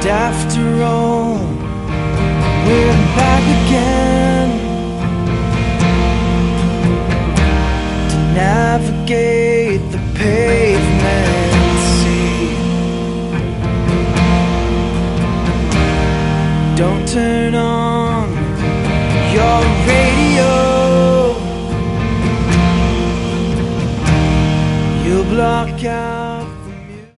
And after all, we're back again to navigate the pavement sea. Don't turn on your radio, you'll block out